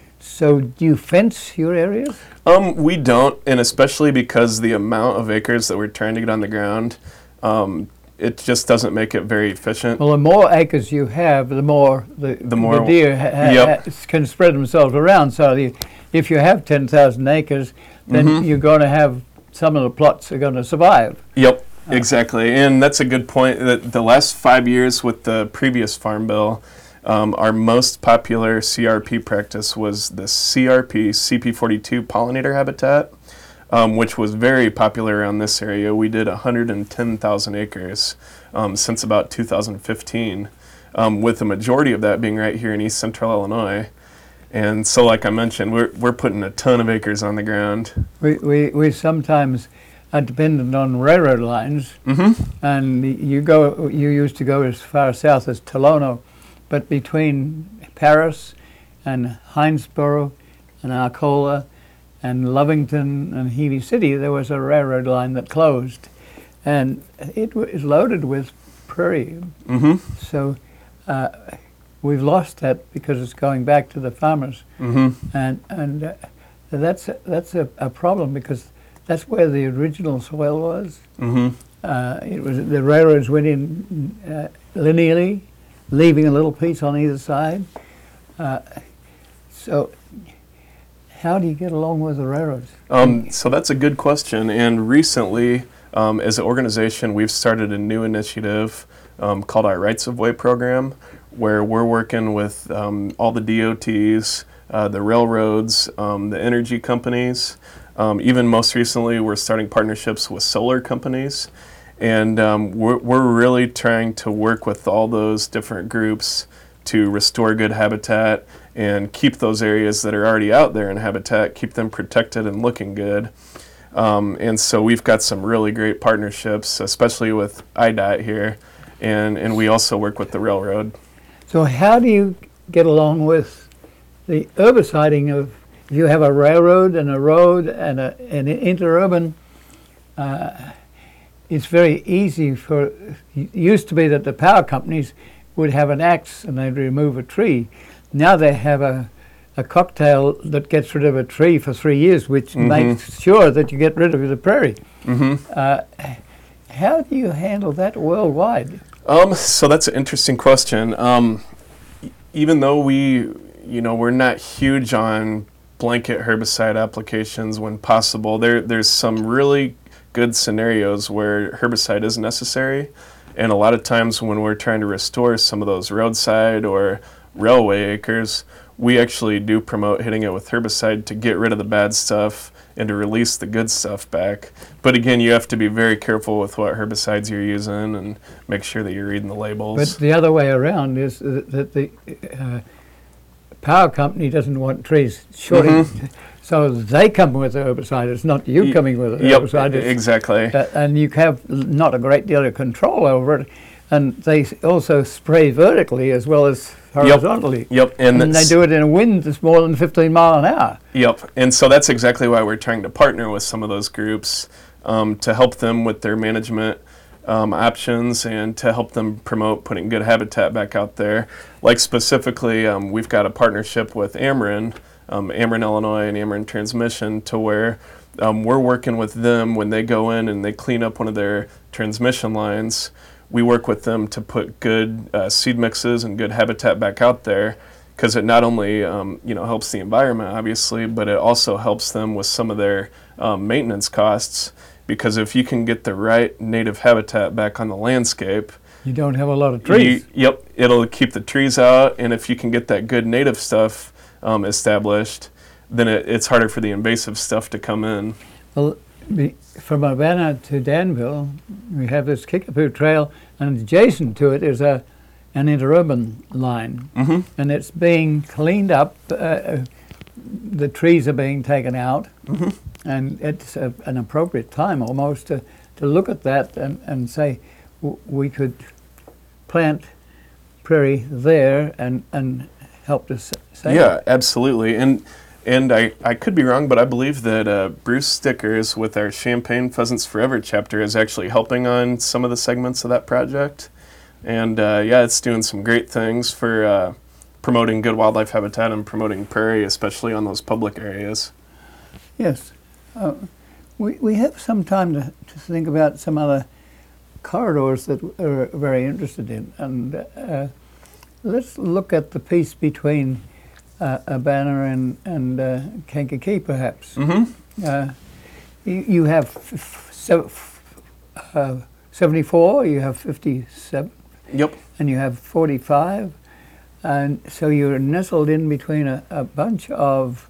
D: so do you fence your areas?
E: Um, we don't, and especially because the amount of acres that we're trying to get on the ground, um, it just doesn't make it very efficient.
D: Well, the more acres you have, the more the,
E: The more-
D: the deer ha- ha-
E: Yep.
D: ha- can spread themselves around. So the, if you have ten thousand acres, then
E: Mhm.
D: you're going to have some of the plots are going to survive.
E: Yep, exactly. And that's a good point. That the last five years with the previous farm bill, um, our most popular C R P practice was the C R P C P forty-two pollinator habitat, um, which was very popular around this area. We did one hundred ten thousand acres um, since about two thousand fifteen, um, with the majority of that being right here in East Central Illinois. And so, like I mentioned, we're we're putting a ton of acres on the ground.
D: We, we, we sometimes are dependent on railroad lines,
E: Mm-hmm.
D: and you go. You used to go as far south as Tolono, but between Paris and Hinesboro and Arcola and Lovington and Heavey City, there was a railroad line that closed, and it was loaded with prairie.
E: Mm-hmm.
D: So uh, we've lost that because it's going back to the farmers,
E: Mm-hmm.
D: and and uh, that's a, that's a, a problem, because that's where the original soil was.
E: Mm-hmm.
D: Uh, it was the railroads went in uh, linearly, leaving a little piece on either side. Uh, so, how do you get along with the railroads?
E: Um, so that's a good question. And recently, um, as an organization, we've started a new initiative um, called our Rights of Way program, where we're working with um, all the D O Ts, uh, the railroads, um, the energy companies. Um, even most recently, we're starting partnerships with solar companies. And um, we're, we're really trying to work with all those different groups to restore good habitat and keep those areas that are already out there in habitat, keep them protected and looking good. Um, and so we've got some really great partnerships, especially with I D O T here, and, and we also work with the railroad.
D: So, how do you get along with the herbiciding of? If you have a railroad and a road and a, an interurban, uh, it's very easy for. It used to be that the power companies would have an axe and they'd remove a tree. Now they have a, a cocktail that gets rid of a tree for three years, which
E: Mm-hmm.
D: makes sure that you get rid of the prairie.
E: Mm-hmm.
D: Uh, how do you handle that worldwide?
E: Um, so that's an interesting question. Um, e- even though we, you know, we're not huge on blanket herbicide applications when possible. There, there's some really good scenarios where herbicide is necessary, and a lot of times when we're trying to restore some of those roadside or railway acres, we actually do promote hitting it with herbicide to get rid of the bad stuff and to release the good stuff back. But again, you have to be very careful with what herbicides you're using and make sure that you're reading the labels.
D: But the other way around is that that the uh, power company doesn't want trees shorting,
E: Mhm.
D: so they come with the herbicide. It's not you
E: Y-
D: coming with the
E: Yep,
D: herbicide. It's,
E: exactly.
D: uh, and you have l- not a great deal of control over it. And they s- also spray vertically as well as horizontally.
E: Yep, and,
D: And they
E: that's,
D: do it in a wind that's more than fifteen mile an hour.
E: Yep, and so that's exactly why we're trying to partner with some of those groups um, to help them with their management um, options and to help them promote putting good habitat back out there. Like specifically, um, we've got a partnership with Ameren, um, Ameren, Illinois, and Ameren Transmission, to where um, we're working with them when they go in and they clean up one of their transmission lines. We work with them to put good uh, seed mixes and good habitat back out there, because it not only um, you know helps the environment, obviously, but it also helps them with some of their um, maintenance costs. Because if you can get the right native habitat back on the landscape,
D: You don't have a lot of trees.
E: you- yep, it'll keep the trees out, and if you can get that good native stuff um, established, then it, it's harder for the invasive stuff to come in.
D: Well, be, from Urbana to Danville, we have this Kickapoo Trail, and adjacent to it is a an interurban line,
E: Mm-hmm.
D: and it's being cleaned up. Uh, the trees are being taken out,
E: Mm-hmm.
D: and it's a, an appropriate time almost to, to look at that and, and say w- we could plant prairie there and, and help to s- save
E: Yeah,
D: it.
E: absolutely. And and I, I could be wrong, but I believe that uh, Bruce Stickers with our Champaign Pheasants Forever chapter is actually helping on some of the segments of that project. And uh, yeah, it's doing some great things for uh, promoting good wildlife habitat and promoting prairie, especially on those public areas.
D: Yes. Uh, we, we have some time to, to think about some other corridors that we're very interested in. And uh, let's look at the piece between uh, Urbana and, and uh, Kankakee, perhaps.
E: Mm-hmm.
D: Uh, you, you have f- f- sev- f- uh, seventy-four, you have fifty-seven,
E: Yep.
D: and you have forty-five. And so you're nestled in between a, a bunch of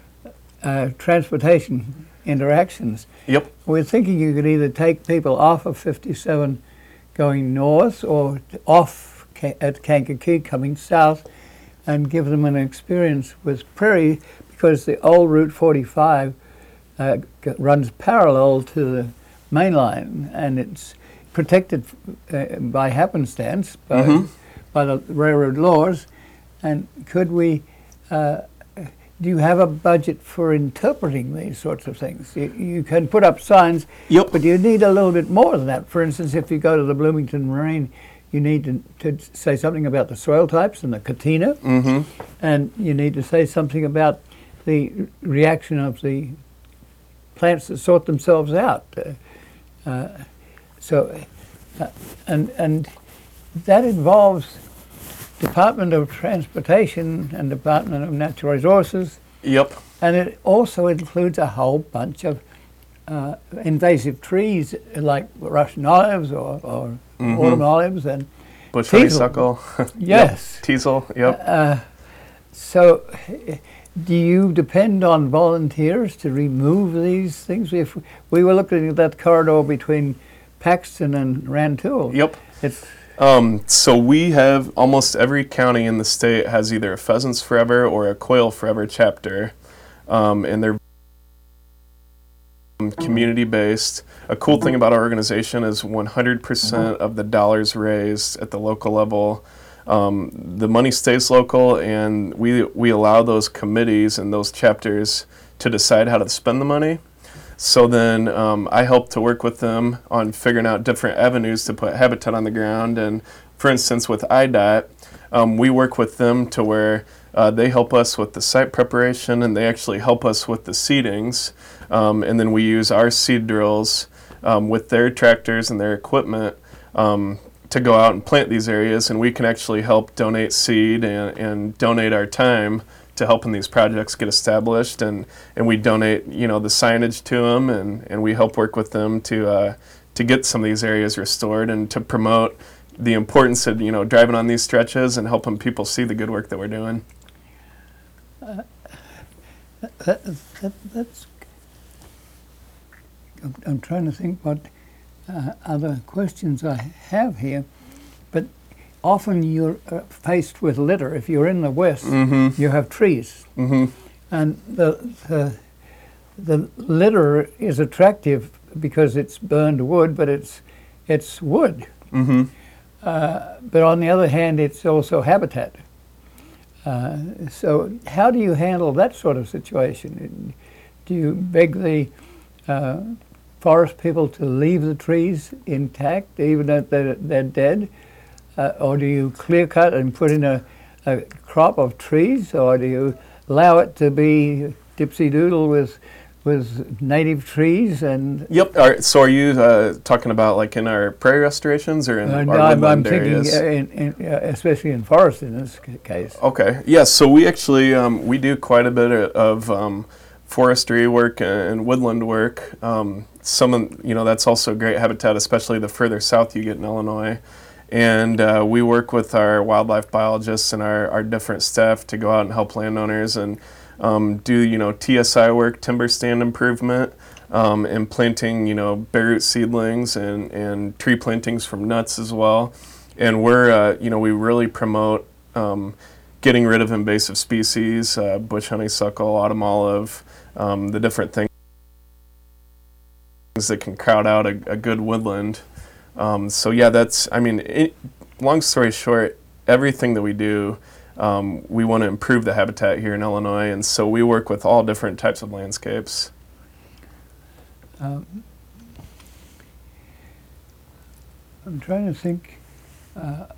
D: uh, transportation interactions.
E: Yep.
D: We're thinking you could either take people off of fifty-seven going north or t- off Ka- at Kankakee coming south and give them an experience with prairie, because the old Route forty-five uh, g- runs parallel to the main line, and it's protected uh, by happenstance by,
E: Mhm.
D: by the railroad laws. And could we uh, do you have a budget for interpreting these sorts of things? You, you can put up signs,
E: Yep.
D: but you need a little bit more than that. For instance, if you go to the Bloomington Marine, you need to, to say something about the soil types and the katina,
E: Mm-hmm.
D: and you need to say something about the reaction of the plants that sort themselves out. Uh, uh, so, uh, and and that involves Department of Transportation and Department of Natural Resources,
E: Yep.
D: and it also includes a whole bunch of uh, invasive trees like Russian olives or, or
E: Mhm.
D: autumn olives, and
E: Bush
D: Teasel.
E: honeysuckle.
D: yes.
E: Yep. Teasel. Yep.
D: Uh, so, eh, do you depend on volunteers to remove these things? If we were looking at that corridor between Paxton and Rantoul,
E: Yep.
D: it's
E: Um, so we have almost every county in the state has either a Pheasants Forever or a Quail Forever chapter, um, and they're community based. A cool thing about our organization is one hundred percent of the dollars raised at the local level, um, the money stays local, and we we allow those committees and those chapters to decide how to spend the money. So then um, I help to work with them on figuring out different avenues to put habitat on the ground. And for instance, with I D O T, um, we work with them to where uh, they help us with the site preparation, and they actually help us with the seedings. Um, and then we use our seed drills um, with their tractors and their equipment um, to go out and plant these areas. And we can actually help donate seed and, and donate our time to helping these projects get established, and, and we donate, you know, the signage to them, and, and we help work with them to uh, to get some of these areas restored and to promote the importance of, you know, driving on these stretches and helping people see the good work that we're doing.
D: Uh, that, that, that's. I'm, I'm trying to think what uh, other questions I have here, but often you're uh, faced with litter. If you're in the West,
E: Mm-hmm.
D: you have trees,
E: Mm-hmm.
D: and the, the the litter is attractive because it's burned wood, but it's it's wood.
E: Mm-hmm.
D: Uh, but on the other hand, it's also habitat. Uh, so how do you handle that sort of situation? Do you beg the uh, forest people to leave the trees intact, even if they're, they're dead? Uh, or do you clear cut and put in a, a crop of trees? Or do you allow it to be dipsy-doodle with with native trees? And
E: Yep. All right, so are you uh, talking about like in our prairie restorations or in
D: uh,
E: our
D: I'm, I'm
E: woodland
D: thinking,
E: areas?
D: uh, in, in, uh, especially in forest in this c- case.
E: Okay. Yes. So we actually um, we do quite a bit of um, forestry work and woodland work. Um, some of, you know, that's also great habitat, especially the further south you get in Illinois. And uh, we work with our wildlife biologists and our, our different staff to go out and help landowners and um, do, you know, T S I work, timber stand improvement, um, and planting, you know, bare root seedlings and, and tree plantings from nuts as well. And we're, uh, you know, we really promote um, getting rid of invasive species, uh, bush honeysuckle, autumn olive, um, the different things that can crowd out a, a good woodland. Um, so yeah, that's, I mean, it, long story short, everything that we do, um, we want to improve the habitat here in Illinois, and so we work with all different types of landscapes.
D: Um, I'm trying to think. Uh,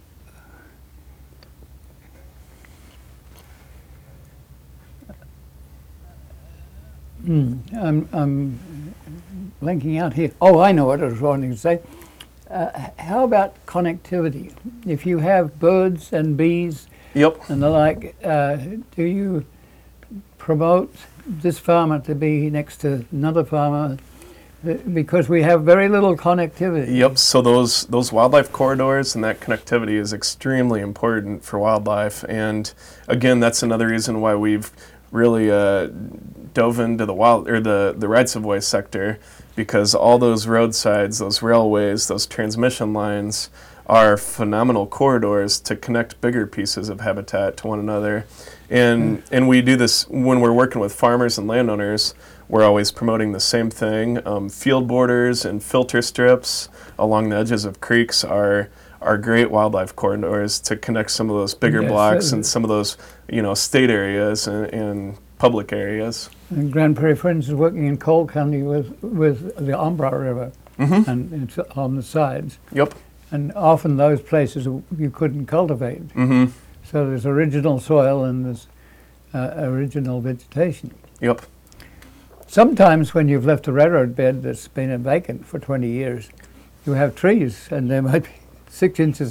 D: hmm, I'm, I'm blanking out here. Oh, I know what I was wanting to say. Uh, how about connectivity? If you have birds and bees
E: Yep.
D: and the like, uh, do you promote this farmer to be next to another farmer? Uh, Because we have very little connectivity.
E: Yep. So those those wildlife corridors and that connectivity is extremely important for wildlife. And again, that's another reason why we've really uh, dove into the wild or the the rights of way sector, because all those roadsides, those railways, those transmission lines are phenomenal corridors to connect bigger pieces of habitat to one another. And and we do this when we're working with farmers and landowners. We're always promoting the same thing. Um, field borders and filter strips along the edges of creeks are are great wildlife corridors to connect some of those bigger
D: Yes,
E: blocks
D: uh,
E: and some of those, you know, state areas and, and public areas.
D: And Grand Prairie Friends is working in Cole County with, with the Umbra River,
E: Mm-hmm.
D: and it's on the sides.
E: Yep.
D: And often those places you couldn't cultivate.
E: Mm-hmm.
D: So there's original soil and there's uh, original vegetation.
E: Yep.
D: Sometimes when you've left a railroad bed that's been vacant for twenty years, you have trees and they might be six inches.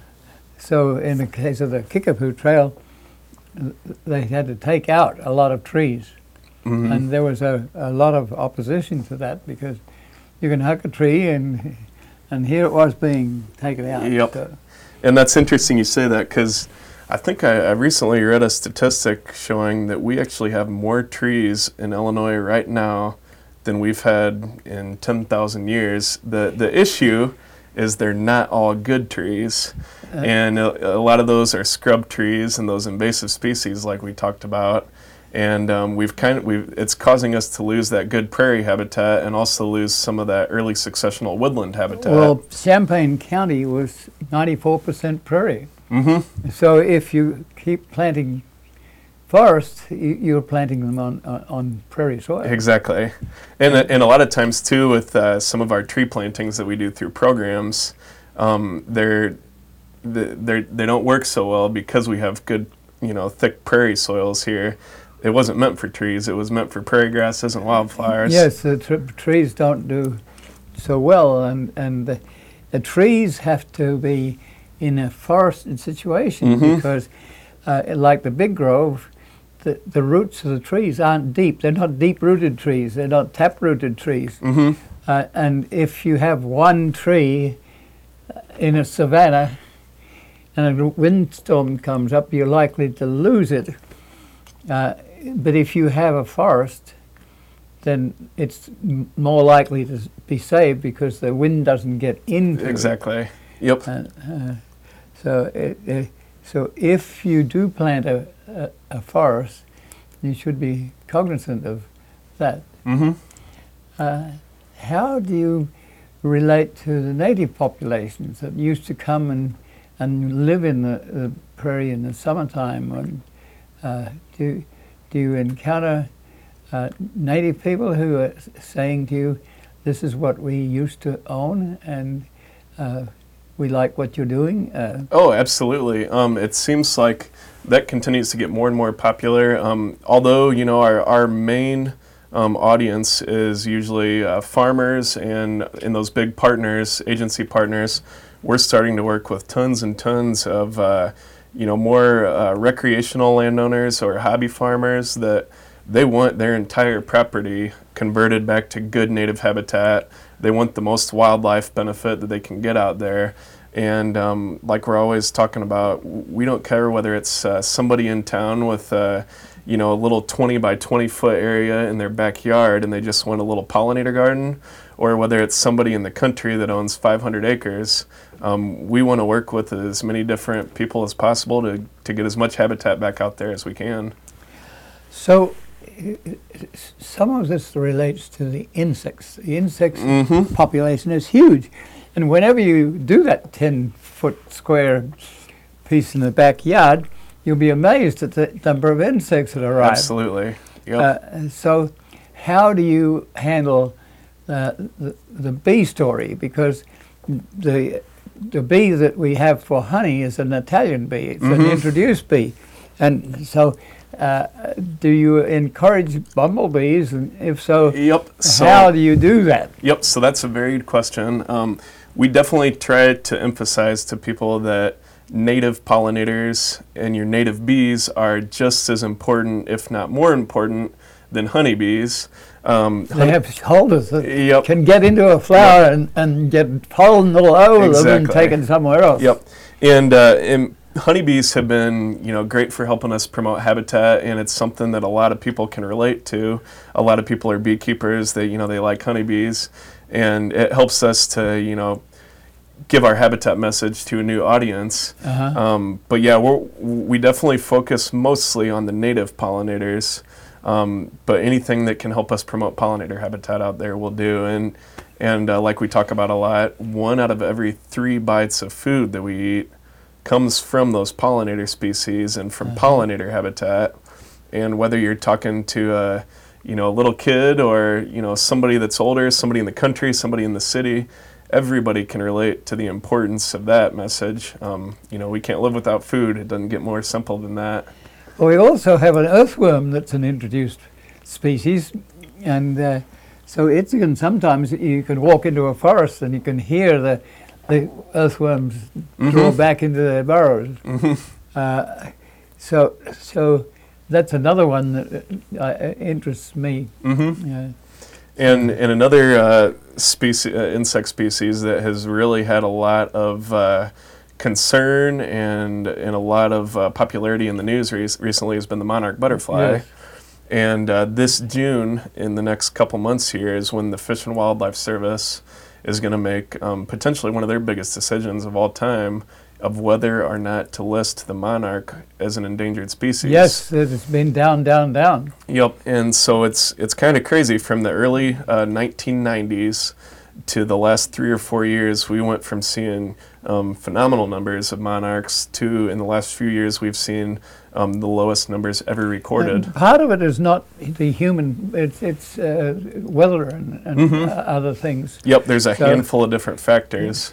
D: So in the case of the Kickapoo Trail, they had to take out a lot of trees.
E: Mm-hmm.
D: And there was a, a lot of opposition to that because you can hug a tree and and here it was being taken out.
E: Yep.
D: So,
E: And that's interesting you say that, because I think I, I recently read a statistic showing that we actually have more trees in Illinois right now than we've had in ten thousand years. The the issue is they're not all good trees.
D: Uh,
E: and a, a lot of those are scrub trees and those invasive species like we talked about. And um, we've kind of we've it's causing us to lose that good prairie habitat and also lose some of that early successional woodland habitat.
D: well, Champaign County was ninety-four percent prairie.
E: Mm-hmm.
D: So if you keep planting forests, you, you're planting them on, on, on prairie soil.
E: Exactly. And, uh, and a lot of times, too, with uh, some of our tree plantings that we do through programs, um, they're, they're, they don't work so well because we have good, you know, thick prairie soils here. It wasn't meant for trees. It was meant for prairie grasses and wildflowers.
D: Yes, the tr- trees don't do so well, and, and the, the trees have to be in a forested situation
E: Mhm.
D: because, uh, like the big grove, the, the roots of the trees aren't deep. They're not deep-rooted trees. They're not tap-rooted trees.
E: Mm-hmm.
D: Uh, and if you have one tree in a savanna and a windstorm comes up, you're likely to lose it. Uh, but if you have a forest, then it's m- more likely to be saved because the wind doesn't get into it.
E: Exactly. Yep.
D: Uh, uh, so, it, uh, so if you do plant a, a, a forest, you should be cognizant of that.
E: Mm-hmm.
D: Uh, how do you relate to the native populations that used to come and and live in the, the prairie in the summertime? And, uh, do do you encounter uh, native people who are s- saying to you, "This is what we used to own, and uh, we like what you're doing"? Uh,
E: Oh, absolutely. Um, it seems like that continues to get more and more popular. Um, although, you know, our, our main um, audience is usually uh, farmers and in those big partners, agency partners, we're starting to work with tons and tons of, uh, you know, more uh, recreational landowners or hobby farmers that they want their entire property converted back to good native habitat. They want the most wildlife benefit that they can get out there. And um, like we're always talking about, we don't care whether it's uh, somebody in town with, uh, you know, a little twenty by twenty foot area in their backyard and they just want a little pollinator garden, or whether it's somebody in the country that owns five hundred acres. Um, we want to work with as many different people as possible to, to get as much habitat back out there as we can.
D: so, i- i- some of this relates to the insects. The insects
E: Mm-hmm.
D: population is huge. And whenever you do that ten foot square piece in the backyard, you'll be amazed at the number of insects that arrive.
E: Absolutely. Yep.
D: Uh, so how do you handle uh, the, the bee story? Because the the bee that we have for honey is an Italian bee. It's an
E: Mhm.
D: introduced bee. And so uh, do you encourage bumblebees? And if so,
E: Yep. So,
D: how do you do that?
E: Yep, so that's a very good question. Um, we definitely try to emphasize to people that native pollinators and your native bees are just as important, if not more important, than honeybees. Um,
D: They have holders that
E: Yep.
D: can get into a flower and, and get pollen all over them and
E: Exactly.
D: taken somewhere else.
E: Yep, and, uh, and honeybees have been, you know, great for helping us promote habitat, and it's something that a lot of people can relate to. A lot of people are beekeepers; they, you know, they like honeybees, and it helps us to, you know, give our habitat message to a new audience.
D: Uh-huh.
E: Um, but yeah, we're, we definitely focus mostly on the native pollinators. Um, but anything that can help us promote pollinator habitat out there will do. And and uh, like we talk about a lot, one out of every three bites of food that we eat comes from those pollinator species and from
D: Uh-huh.
E: pollinator habitat. And whether you're talking to a you know a little kid or you know somebody that's older, somebody in the country, somebody in the city, everybody can relate to the importance of that message. Um, you know, we can't live without food. It doesn't get more simple than that.
D: Well, we also have an earthworm that's an introduced species, and uh, so it can sometimes you can walk into a forest and you can hear the the earthworms draw
E: Mhm.
D: back into their burrows.
E: Mm-hmm.
D: Uh, so so that's another one that uh, interests me.
E: Mm-hmm.
D: Yeah.
E: And and another uh, species, uh, insect species that has really had a lot of uh, concern and and a lot of uh, popularity in the news re- recently has been the monarch butterfly.
D: Yes.
E: And uh, this June, in the next couple months here, is when the Fish and Wildlife Service is going to make um, potentially one of their biggest decisions of all time of whether or not to list the monarch as an endangered species.
D: Yes, it's been down, down, down.
E: Yep, and so it's it's kind of crazy. From the early uh, nineteen nineties to the last three or four years, we went from seeing um, phenomenal numbers of monarchs to, in the last few years, we've seen um, the lowest numbers ever recorded.
D: And part of it is not the human; it's it's uh, weather and, and
E: Mhm.
D: uh, other things.
E: Yep, there's a
D: So-
E: handful of different factors.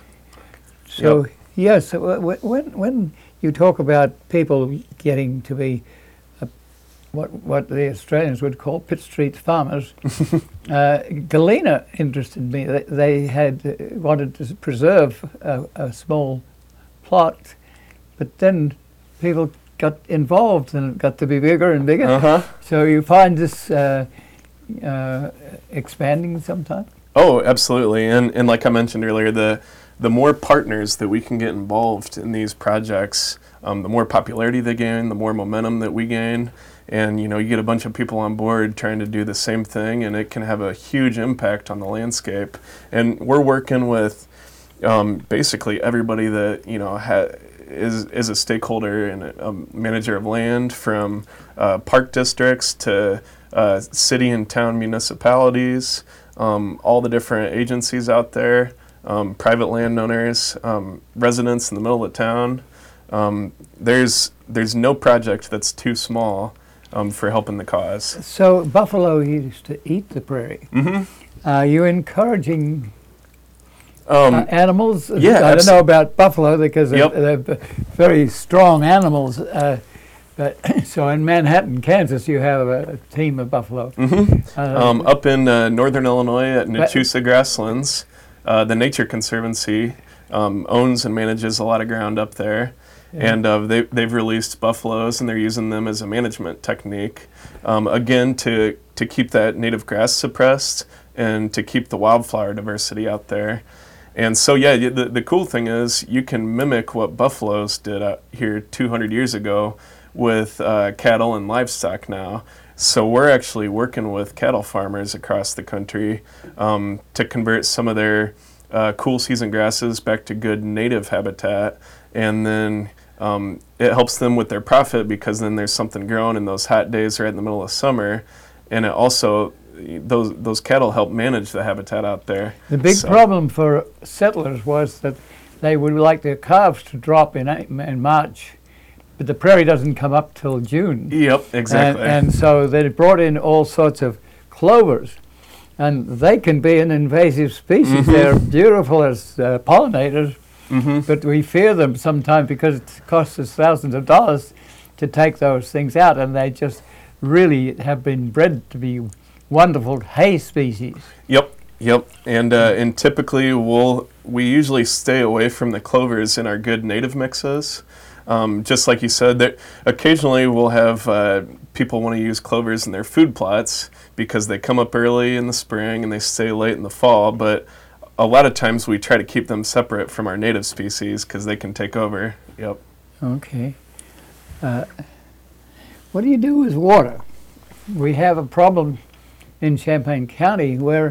D: So
E: Yep.
D: yes, w- w- when when you talk about people getting to be uh, what what the Australians would call pit street farmers, uh, Galena interested me. They, they had uh, wanted to preserve a, a small plot, but then people got involved and it got to be bigger and bigger.
E: Uh-huh.
D: So you find this uh, uh, expanding sometime?
E: Oh, absolutely. And and like I mentioned earlier, the the more partners that we can get involved in these projects, um, the more popularity they gain, the more momentum that we gain. And, you know, you get a bunch of people on board trying to do the same thing, and it can have a huge impact on the landscape. And we're working with um, basically everybody that, you know, ha- is is a stakeholder and a, a manager of land, from uh, park districts to uh, city and town municipalities, um, all the different agencies out there, um, private landowners, um, residents in the middle of town. Um, there's there's no project that's too small um, for helping the cause.
D: So buffalo used to eat the prairie.
E: Mm-hmm.
D: Are you encouraging
E: Um,
D: uh, animals?
E: yeah,
D: I don't
E: abso-
D: know about buffalo because
E: Yep.
D: they're, they're very strong animals. Uh, but so in Manhattan, Kansas, you have a, a team of buffalo.
E: Mm-hmm.
D: Uh,
E: Um, up in uh, northern Illinois at Nachusa Grasslands, uh, the Nature Conservancy um, owns and manages a lot of ground up there.
D: Yeah.
E: And uh, they, they've released buffaloes, and they're using them as a management technique, um, again, to, to keep that native grass suppressed and to keep the wildflower diversity out there. And so, yeah, y- the, the cool thing is you can mimic what buffaloes did out here two hundred years ago with uh, cattle and livestock now. So we're actually working with cattle farmers across the country um, to convert some of their uh, cool season grasses back to good native habitat. And then um, it helps them with their profit, because then there's something growing in those hot days right in the middle of summer. And it also, those those cattle help manage the habitat out there.
D: The big
E: So-
D: problem for settlers was that they would like their calves to drop in, A- in March, but the prairie doesn't come up till June.
E: Yep, exactly.
D: And, and so they brought in all sorts of clovers, and they can be an invasive species.
E: Mhm.
D: They're beautiful as uh, pollinators,
E: hmm
D: but we fear them sometimes because it costs us thousands of dollars to take those things out, and they just really have been bred to be wonderful hay species.
E: Yep, yep. And uh, and typically we'll we usually stay away from the clovers in our good native mixes. Um, just like you said, that occasionally we'll have uh, people want to use clovers in their food plots because they come up early in the spring and they stay late in the fall. But a lot of times we try to keep them separate from our native species because they can take over. Yep.
D: Okay. Uh, what do you do with water? We have a problem in Champaign County where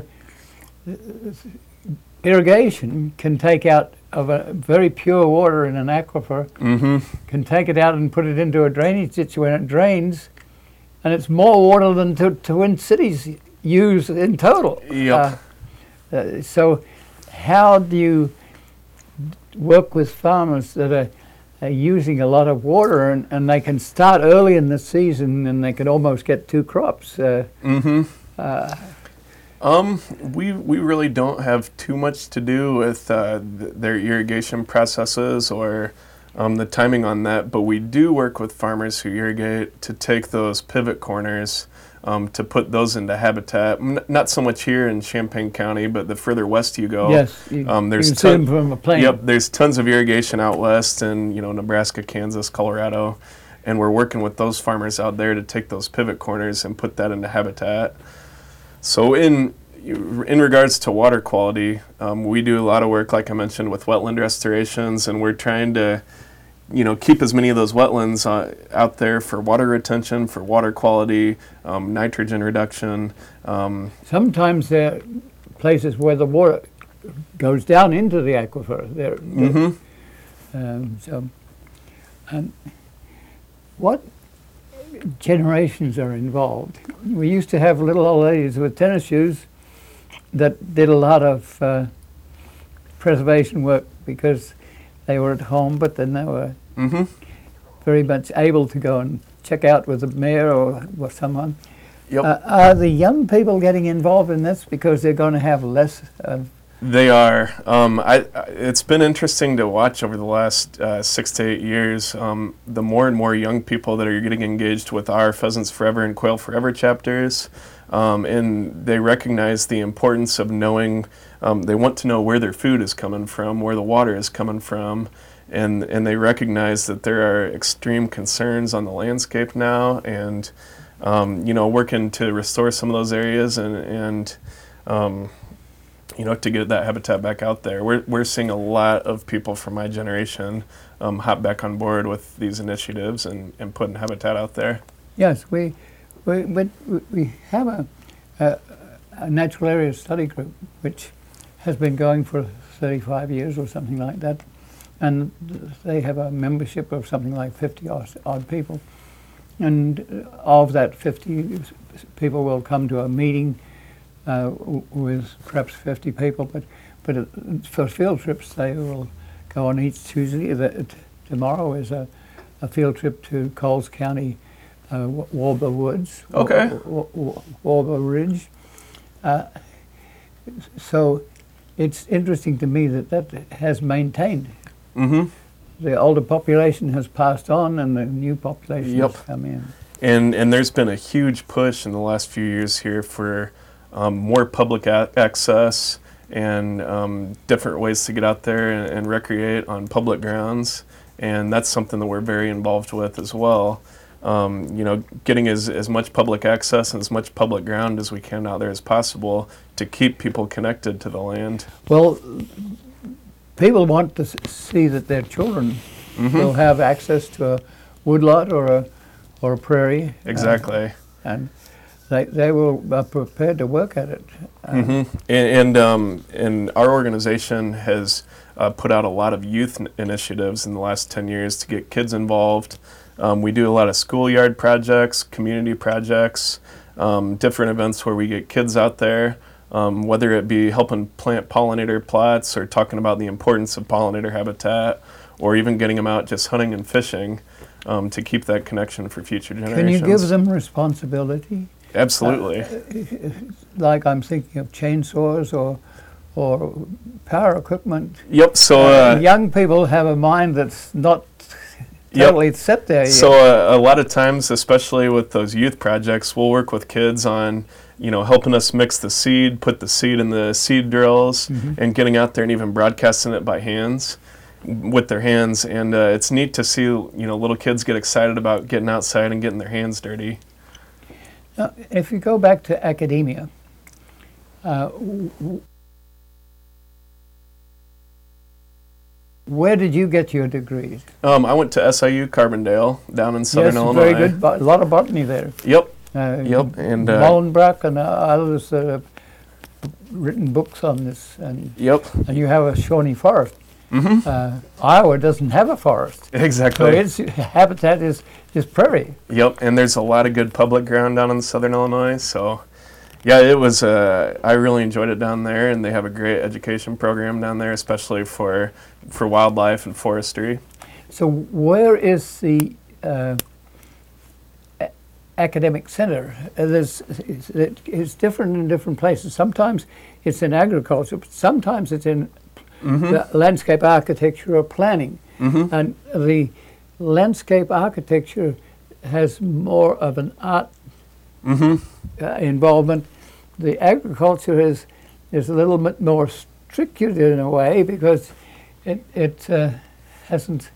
D: irrigation can take out of a very pure water in an aquifer,
E: Mm-hmm.
D: can take it out and put it into a drainage ditch when it drains, and it's more water than to, Twin Cities use in total.
E: Yep.
D: Uh, uh, so how do you work with farmers that are, are using a lot of water, and, and they can start early in the season and they can almost get two crops? Uh,
E: Mm-hmm.
D: uh,
E: Um, we we really don't have too much to do with uh, th- their irrigation processes or um, the timing on that, but we do work with farmers who irrigate to take those pivot corners um, to put those into habitat. N- not so much here in Champaign County, but the further west you go,
D: yes, you,
E: um, there's
D: you can see
E: ton-
D: them from a plane.
E: Yep, there's tons of irrigation out west in, you know, Nebraska, Kansas, Colorado, and we're working with those farmers out there to take those pivot corners and put that into habitat. So in in regards to water quality, um, we do a lot of work, like I mentioned, with wetland restorations, and we're trying to, you know, keep as many of those wetlands uh, out there for water retention, for water quality, um, nitrogen reduction. Um,
D: Sometimes there are places where the water goes down into the aquifer. There, there-
E: mhm.
D: um, so, um, what generations are involved? We used to have little old ladies with tennis shoes that did a lot of uh, preservation work because they were at home, but then they were
E: Mm-hmm.
D: very much able to go and check out with the mayor or, or someone.
E: Yep.
D: Uh, are the young people getting involved in this because they're going to have less of?
E: They are. Um, I, I- it's been interesting to watch over the last uh, six to eight years. Um, the more and more young people that are getting engaged with our Pheasants Forever and Quail Forever chapters, um, and they recognize the importance of knowing um, they want to know where their food is coming from, where the water is coming from, and and they recognize that there are extreme concerns on the landscape now, and um, you know, working to restore some of those areas and and um, you know, to get that habitat back out there. We're we're seeing a lot of people from my generation um, hop back on board with these initiatives and, and putting habitat out there.
D: Yes, we we but we have a, a a natural area study group which has been going for thirty-five years or something like that, and they have a membership of something like fifty odd, odd people, and of that fifty people will come to a meeting uh, with perhaps fifty people, but but uh, for field trips they will go on each Tuesday. The, t- tomorrow is a, a field trip to Coles County, uh, Warber Woods,
E: Okay.
D: Wa- Wa- Warber Ridge. Uh, so it's interesting to me that that has maintained.
E: Mm-hmm.
D: The older population has passed on and the new population
E: Yep.
D: has come in.
E: And and there's been a huge push in the last few years here for um, more public a- access and um, different ways to get out there and, and recreate on public grounds. And that's something that we're very involved with as well. Um, you know, getting as, as much public access and as much public ground as we can out there as possible to keep people connected to the land.
D: Well, people want to s- see that their children
E: Mm-hmm.
D: will have access to a woodlot or a or a prairie. uh,
E: Exactly.
D: and they they will are prepared to work at it. Uh,
E: Mm-hmm. And and, um, and our organization has uh, put out a lot of youth n- initiatives in the last ten years to get kids involved. Um, we do a lot of schoolyard projects, community projects, um, different events where we get kids out there, um, whether it be helping plant pollinator plots or talking about the importance of pollinator habitat, or even getting them out just hunting and fishing um, to keep that connection for future generations.
D: Can you give them responsibility?
E: Absolutely.
D: Like I'm thinking of chainsaws or or power equipment.
E: Yep. So.
D: Uh,
E: Uh,
D: young people have a mind that's not
E: Yep.
D: totally set there yet.
E: So uh, a lot of times, especially with those youth projects, we'll work with kids on, you know, helping us mix the seed, put the seed in the seed drills,
D: Mhm.
E: and getting out there and even broadcasting it by hands, with their hands. And uh, it's neat to see, you know, little kids get excited about getting outside and getting their hands dirty.
D: Now, if you go back to academia, uh, w- w- where did you get your degrees?
E: Um, I went to S I U Carbondale down in Southern
D: yes,
E: Illinois.
D: very good. A lot of botany there.
E: Yep.
D: Uh,
E: Yep, and, uh,
D: Molenbrock and uh, others that have written books on this, and
E: Yep.
D: and you have a Shawnee Forest.
E: Mm-hmm.
D: Uh, Iowa doesn't have a forest, so
E: Exactly.
D: its habitat is, is prairie.
E: Yep, and there's a lot of good public ground down in Southern Illinois. So, yeah, it was. Uh, I really enjoyed it down there, and they have a great education program down there, especially for for wildlife and forestry.
D: So where is the uh, a- academic center? Uh, there's, it's, it- it's different in different places. Sometimes it's in agriculture, but sometimes it's in
E: Mm-hmm.
D: the landscape architecture or planning.
E: Mm-hmm.
D: And the landscape architecture has more of an art
E: Mm-hmm.
D: uh, involvement. The agriculture is is a little bit more structured in a way because it it uh, hasn't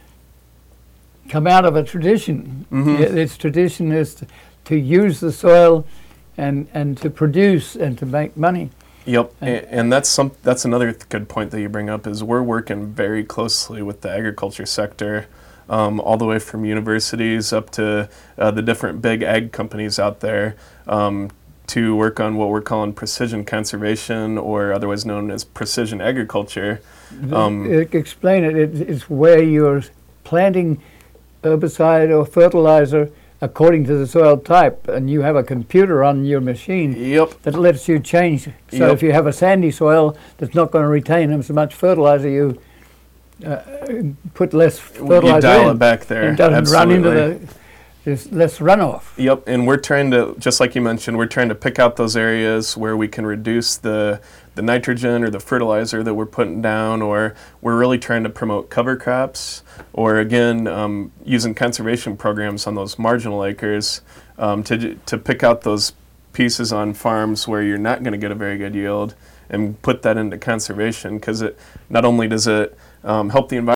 D: come out of a tradition.
E: Mhm.
D: I- Its tradition is to, to use the soil and and to produce and to make money.
E: Yep,
D: And-
E: and, and that's some. That's another th- good point that you bring up is we're working very closely with the agriculture sector, um, all the way from universities up to uh, the different big ag companies out there, um, to work on what we're calling precision conservation, or otherwise known as precision agriculture. Um,
D: E- Explain it. it. It's where you're planting herbicide or fertilizer according to the soil type, and you have a computer on your machine
E: Yep.
D: that lets you change. So
E: Yep.
D: if you have a sandy soil that's not going to retain as much fertilizer, you uh, put less
E: You
D: fertilizer
E: dial
D: in.
E: it back there.
D: It doesn't run into
E: Absolutely.
D: the. There's less runoff.
E: Yep, and we're trying to, just like you mentioned, we're trying to pick out those areas where we can reduce the the nitrogen or the fertilizer that we're putting down, or we're really trying to promote cover crops, or again, um, using conservation programs on those marginal acres um, to to pick out those pieces on farms where you're not going to get a very good yield, and put that into conservation, because it not only does it um, help the environment,